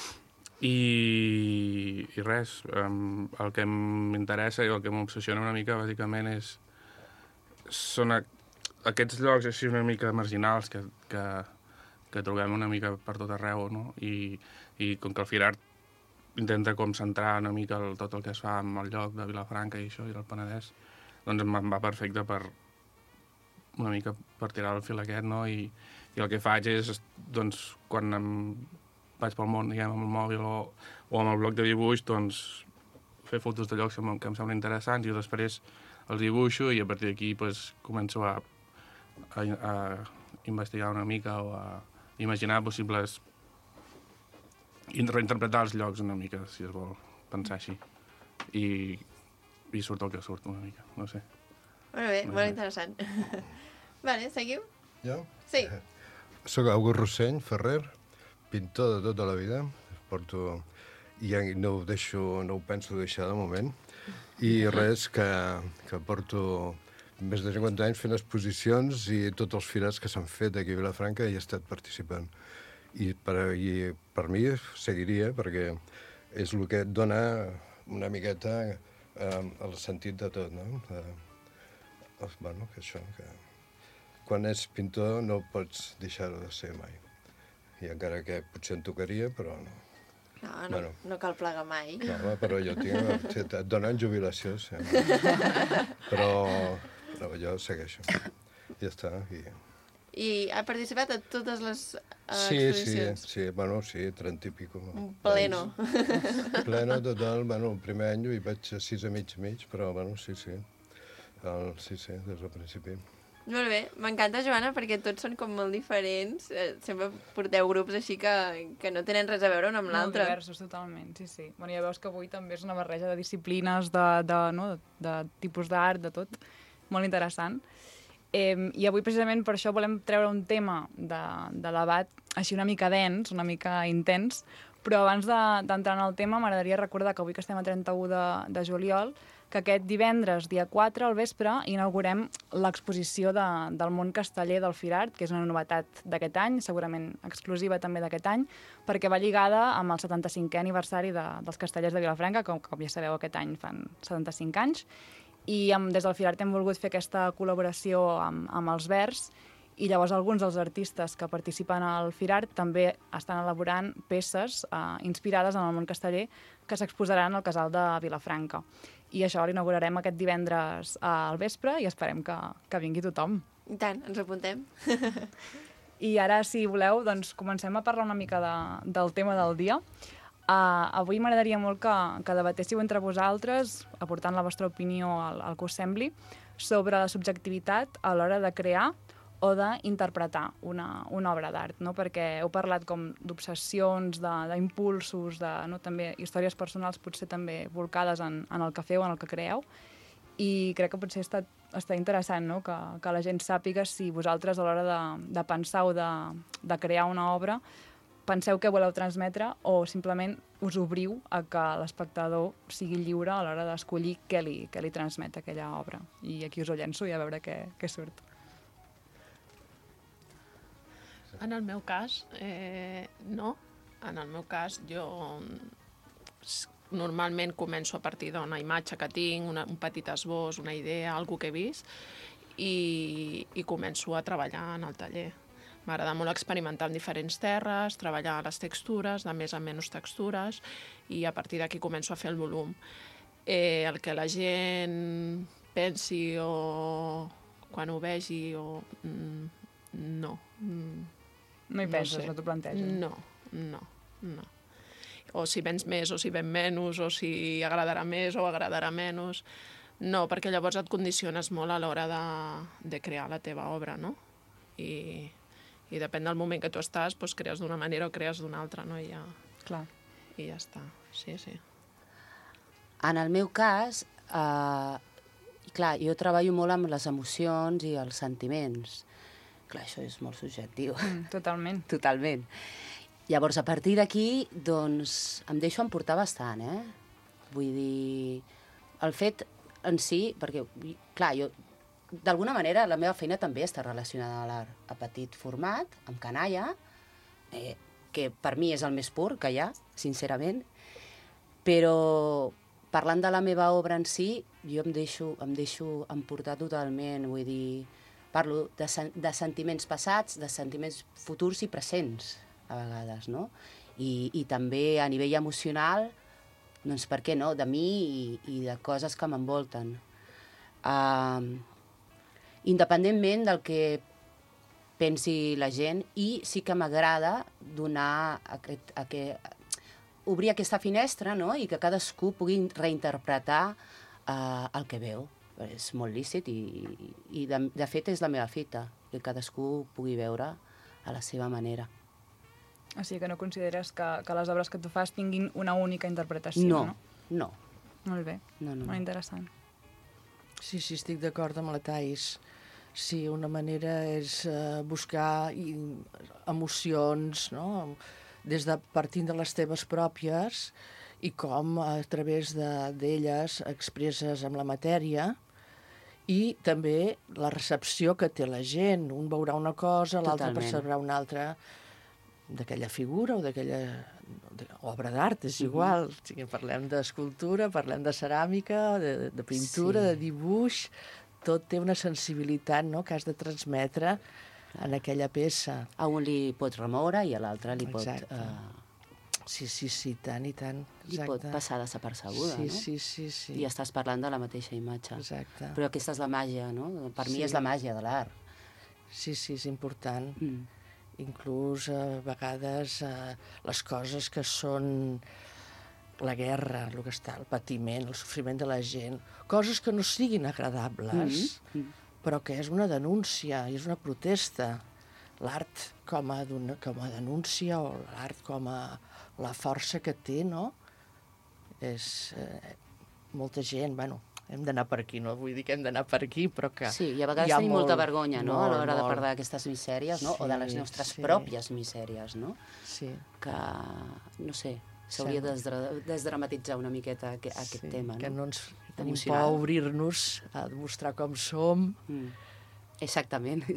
I res, el que m'interessa i el que m'obsessiona una mica bàsicament són aquests llocs així una mica marginals que trobem una mica per tot arreu, no? I com que el Firart intenta com centrar una mica tot el que es fa amb el lloc de Vilafranca i això, i el Penedès, doncs em va perfecte per una mica per tirar el fil aquest, no? I el que faig és, doncs, quan vaig pel món, diguem, amb el mòbil o amb el bloc de dibuix, doncs, fer fotos de llocs que em semblen interessants i després els dibuixo i a partir d'aquí pues, començo a investigar una mica o a imaginar possibles i reinterpretar els llocs una mica, si es vol pensar així. I surt el que surt una mica, no sé. Molt bé, molt interessant. Vale, seguim? Jo? Sí. Soc August Rosseny Ferrer, pintor de tota la vida. I no ho penso deixar de moment. I res, que porto més de 50 anys fent exposicions i tots els firats que s'han fet aquí a Vilafranca hi he estat participant. I per mi seguiria, perquè és el que et dona una miqueta el sentit de tot, no? Bueno, que això, que quan ets pintor no pots deixar-ho de ser mai. I encara que potser em tocaria, però no. No cal plegar mai. No, però jo et donen jubilació, sí. Però jo segueixo. Ja està. I ha participat a totes les exposicions? Sí, bueno, sí, 30 i pico. Un pleno. Pleno total, bueno, el primer any hi vaig a 6 amics mig, però bueno, sí, des del principi. Molt bé, m'encanta, Joana, perquè tots són com molt diferents. Sempre porteu grups així que no tenen res a veure un amb l'altre. Molt diversos, totalment, sí. Bueno, ja veus que avui també és una barreja de disciplines, de tipus d'art, de tot. Molt interessant. I avui, precisament, per això volem treure un tema de debat així una mica dens, una mica intens, però abans d'entrar en el tema m'agradaria recordar que avui que estem a 31 de juliol, que aquest divendres, dia 4, al vespre, inaugurem l'exposició del món casteller del Firart, que és una novetat d'aquest any, segurament exclusiva també d'aquest any, perquè va lligada amb el 75è aniversari dels castellers de Vilafranca, com ja sabeu, aquest any fan 75 anys, i des del Firart hem volgut fer aquesta col·laboració amb els Verds, i llavors alguns dels artistes que participen al Firart també estan elaborant peces inspirades en el món casteller que s'exposaran al Casal de Vilafranca. I això l'inaugurarem aquest divendres al vespre i esperem que vingui tothom. I tant, ens apuntem. I ara, si voleu, doncs comencem a parlar una mica del tema del dia. Avui m'agradaria molt que debatéssiu entre vosaltres, aportant la vostra opinió al que us sembli, sobre la subjectivitat a l'hora de crear o d'interpretar una obra d'art, no? Perquè heu parlat com d'obsessions, d'impulsos, també històries personals potser també volcades en el que feu, en el que creeu, i crec que potser està interessant, no? Que la gent sàpiga si vosaltres a l'hora de pensar o de crear una obra penseu què voleu transmetre o simplement us obriu a que l'espectador sigui lliure a l'hora d'escollir què li transmet aquella obra. I aquí us ho llenço i a veure què surt. En el meu cas, no. En el meu cas, jo normalment començo a partir d'una imatge que tinc, un petit esbós, una idea, alguna que he vist, i començo a treballar en el taller. M'agrada molt experimentar amb diferents terres, treballar les textures, de més a menys textures, i a partir d'aquí començo a fer el volum. El que la gent pensi o quan ho vegi o... no. No hi penses, no t'ho planteges? No. O si vens més o si ven menys, o si agradarà més o agradarà menys. No, perquè llavors et condiciones molt a l'hora de crear la teva obra, no? I depèn del moment que tu estàs, doncs crees d'una manera o crees d'una altra, no? I ja està, sí. En el meu cas, clar, jo treballo molt amb les emocions i els sentiments. Clar, això és molt subjectiu. Totalment. Totalment. Llavors, a partir d'aquí, doncs, em deixo emportar bastant, Vull dir, el fet en si, perquè, clar, jo, d'alguna manera, la meva feina també està relacionada a l'art a petit format, amb canalla, que per mi és el més pur que hi ha, sincerament, però parlant de la meva obra en si, jo em deixo emportar totalment, vull dir, parlo de sentiments passats, de sentiments futurs i presents, a vegades, no? I també a nivell emocional, doncs per què no, de mi i de coses que m'envolten. Independentment del que pensi la gent, i sí que m'agrada donar obrir aquesta finestra, no?, i que cadascú pugui reinterpretar el que veu. És molt lícit i de fet és la meva fita, que cadascú pugui veure a la seva manera. O sigui que no consideres que les obres que tu fas tinguin una única interpretació, no? No. Molt bé, molt interessant. Sí, estic d'acord amb la Thais. Sí, una manera és buscar emocions, no?, partint de les teves pròpies i com a través d'elles expresses amb la matèria, i també la recepció que té la gent. Un veurà una cosa, l'altre percebrà una altra d'aquella figura o d'aquella obra d'art, és igual. Si parlem d'escultura, parlem de ceràmica, de pintura, de dibuix, tot té una sensibilitat, no?, que has de transmetre en aquella peça. A un li pot remoure i a l'altre li pot... Sí, tant i tant. I pot passar desapercebuda, no? Sí. I estàs parlant de la mateixa imatge. Exacte. Però aquesta és la màgia, no? Per mi és la màgia de l'art. Sí, és important. Inclús a vegades les coses que són la guerra, el que està, el patiment, el sofriment de la gent, coses que no siguin agradables, però que és una denúncia, és una protesta. L'art com a denúncia o l'art com a la força que té, no? És molta gent, hem d'anar per aquí, no vull dir que hem d'anar per aquí, però que... Sí, i a vegades tenim molta vergonya, no?, a l'hora de parlar d'aquestes misèries, no?, o de les nostres pròpies misèries, no? Sí. Que, no sé, s'hauria de desdramatitzar una miqueta aquest tema, no? Que no ens tenim por a obrir-nos, a demostrar com som. Exactament,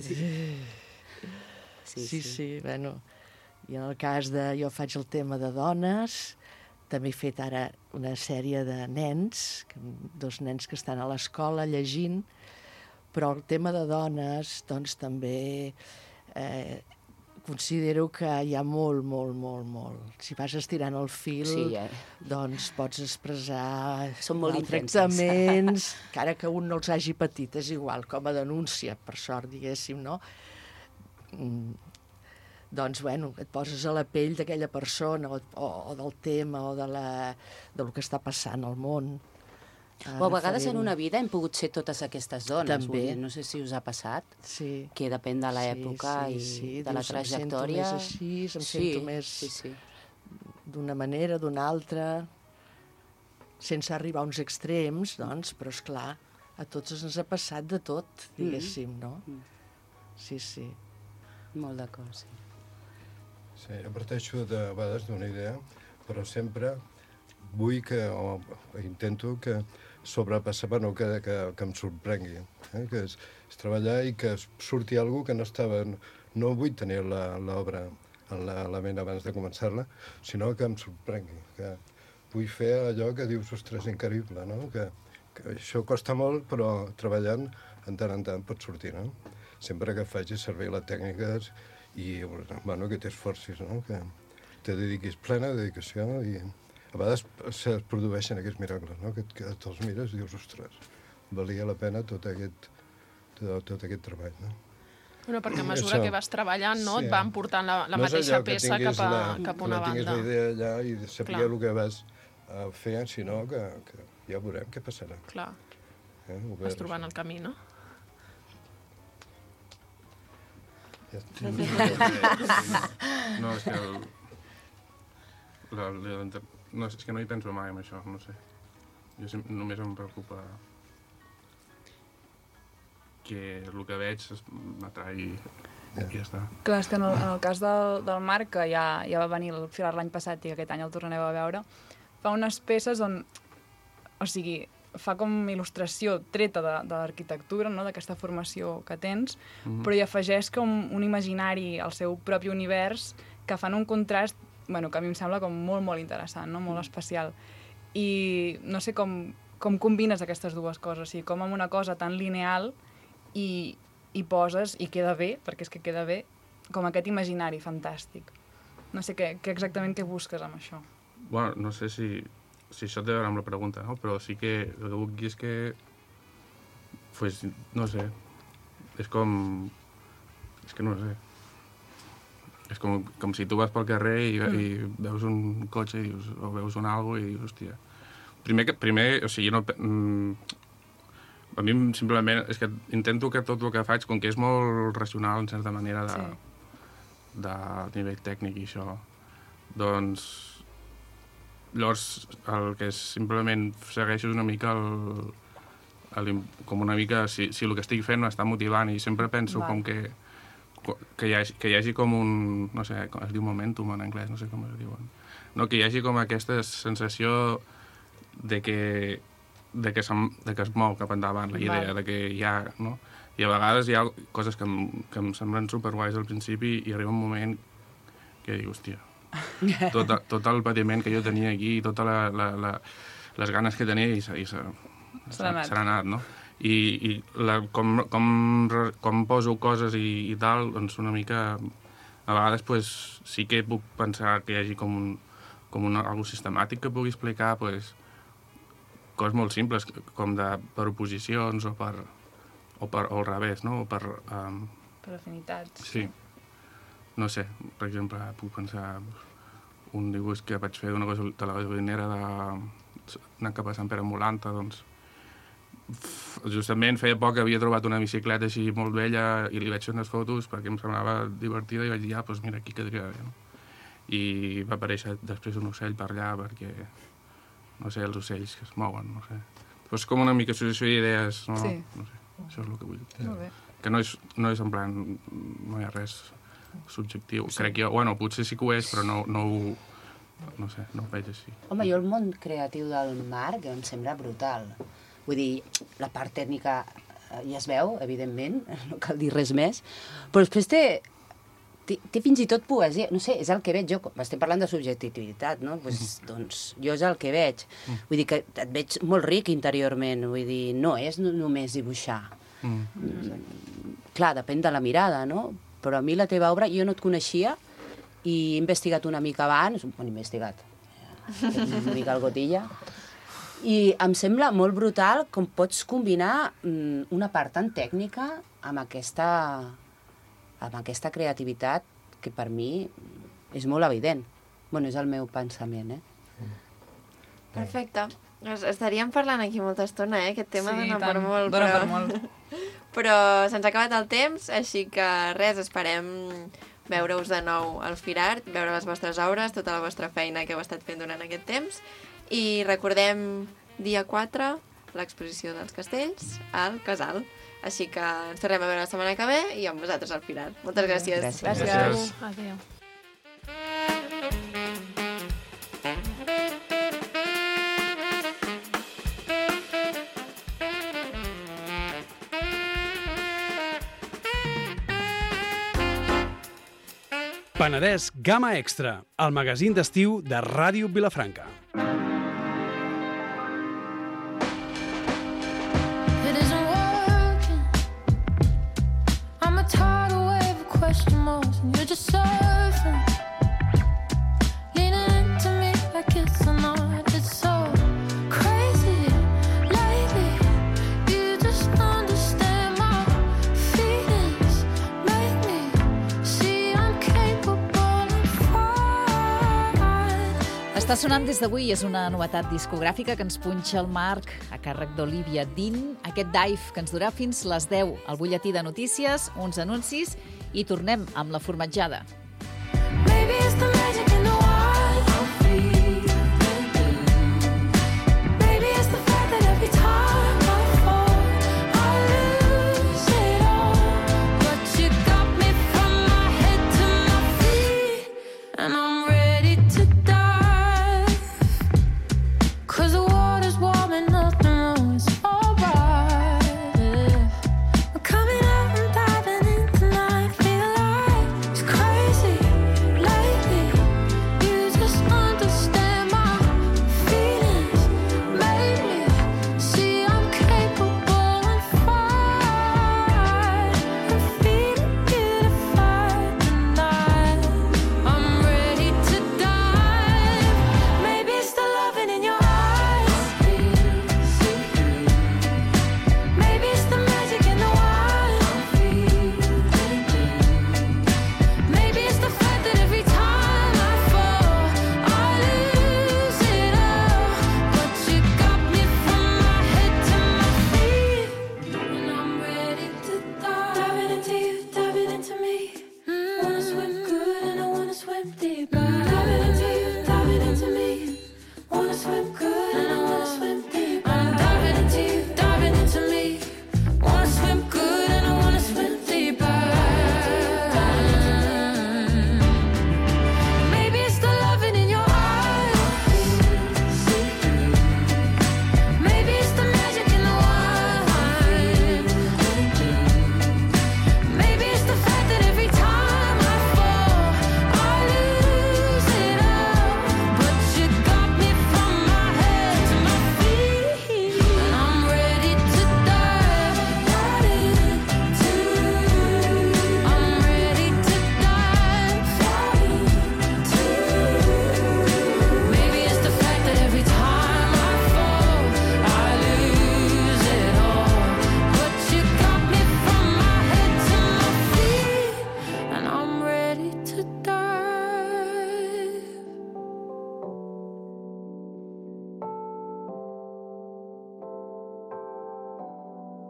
Sí, bueno, i en el cas jo faig el tema de dones, també he fet ara una sèrie de nens, 2 nens que estan a l'escola llegint, però el tema de dones, doncs també considero que hi ha molt. Si vas estirant el fil, doncs pots expressar tractaments, encara que un no els hagi patit, és igual, com a denúncia, per sort, diguéssim, no? Doncs, et poses a la pell d'aquella persona o del tema o del que està passant al món. O a vegades en una vida hem pogut ser totes aquestes dones. També. No sé si us ha passat, sí. Que depèn de l'època i de la trajectòria. Em sento més d'una manera, d'una altra, sense arribar a uns extrems, doncs, però esclar, a tots ens ha passat de tot, diguéssim, no? Sí. Molt d'acord, sí. Sí, jo parteixo de vegades d'una idea, però sempre vull o intento que sobrepassar, que em sorprengui, que és treballar i que surti alguna que no estava... No vull tenir l'obra en la ment abans de començar-la, sinó que em sorprengui, que vull fer allò que dius, ostres, increïble, no? Que això costa molt, però treballant en tant pot sortir, no? Sempre que faci servir les tècniques i bueno, que t'esforcis, no? Que te dediquis plena dedicació i a vegades es produeixen aquests miracles, no? Que te'ls mires i dius, ostres, valia la pena tot aquest treball, no? Bueno, perquè a mesura que vas treballant, no, et van portant la mateixa peça cap a una banda. No tinguis la idea allà i saber el que vas fer, sinó que ja veurem què passarà. Clar, vas trobant el camí, no? No, és que no, és que no hi penso mai en això, no sé. Jo només em preocupa que el que veig m'atrai i ja està. Clar, és que en el cas del Marc, que ja va venir al Filar l'any passat i que aquest any el tornareu a veure, fa unes peces on, o sigui, fa com il·lustració treta de l'arquitectura, no?, d'aquesta formació que tens, però hi afegeix com un imaginari al seu propi univers que fan un contrast, bueno, que a mi em sembla com molt, molt interessant, no?, molt especial. I no sé com combines aquestes dues coses, o sigui, com amb una cosa tan lineal i poses, i queda bé, perquè és que queda bé, com aquest imaginari fantàstic. No sé què exactament què busques amb això. Bueno, no sé si això té a veure amb la pregunta, no? Però sí que el que vull dir és que, pues, no sé, és que no sé. És com si tu vas pel carrer i veus un cotxe o veus un algo i dius, hòstia. Primer, o sigui, no... A mi simplement és que intento que tot el que faig, com que és molt racional, en certa manera, de nivell tècnic i això, doncs... Llavors, el que simplement segueixo una mica com una mica si el que estic fent m'està motivant i sempre penso com que hi hagi com un, no sé, es diu momentum en anglès, no sé com es diuen, no, que hi hagi com aquesta sensació de que es mou cap endavant la idea, de que hi ha, no? I a vegades hi ha coses que em semblen superguais al principi i arriba un moment que dic, hòstia, tot el patiment que jo tenia aquí i totes les ganes que tenia i s'ha anat, no? I com poso coses i tal, doncs una mica... A vegades pues, sí que puc pensar que hi hagi com algo sistemàtic que pugui explicar pues, coses molt simples, com per oposicions o al revés, no? Per afinitats. Sí. No sé, per exemple, puc pensar un dibuix que vaig fer d'una cosa de la gasolinera anant cap a Sant Pere Molanta, doncs justament feia poc que havia trobat una bicicleta així molt vella i li vaig fer unes fotos perquè em semblava divertida i vaig dir, doncs mira, aquí quedaria bé, no? I va aparèixer després un ocell per allà perquè, no sé, els ocells que es mouen, no sé. Però és com una mica associació d'idees, no? Sí. No sé, això és el que vull dir. Molt bé. Que no és en plan, no hi ha res subjectiu. Sí. Crec que, bueno, potser sí que ho és, però no sé, no ho veig així. Home, jo el món creatiu del Marc em sembla brutal. Vull dir, la part tècnica ja es veu, evidentment, no cal dir res més, però després té fins i tot poesia, no sé, és el que veig jo, estem parlant de subjectivitat, no? Doncs jo és el que veig. Vull dir que et veig molt ric interiorment, vull dir, no és només dibuixar. Clar, depèn de la mirada, no? Però a mi la teva obra, jo no et coneixia i he investigat una mica abans, una mica al gotilla, i em sembla molt brutal com pots combinar una part tan tècnica amb aquesta creativitat que per mi és molt evident. Bueno, és el meu pensament, Perfecte. Estaríem parlant aquí molta estona, Aquest tema sí, dona per molt. Dona per molt. Però se'ns ha acabat el temps, així que res, esperem veure-us de nou al Firart, veure les vostres obres, tota la vostra feina que heu estat fent durant aquest temps. I recordem dia 4, l'exposició dels castells al Casal. Així que ens tornem a veure la setmana que ve i amb vosaltres al Firart. Moltes gràcies. Gràcies. Adéu. Penedès Gamma Extra, el magazín d'estiu de Ràdio Vilafranca. It isn't working. I'm a tidal wave of rush most, and you're just surfing, leaning into me like it's a not. It's so crazy lately. You just understand my feelings, make me see I'm capable of flying. Està sonant des d'avui, és una novetat discogràfica que ens punxa el Marc a càrrec d'Olivia Dean. Aquest dive que ens durà fins les 10 al butlletí de notícies, uns anuncis i tornem amb la formatjada. Maybe it's the magic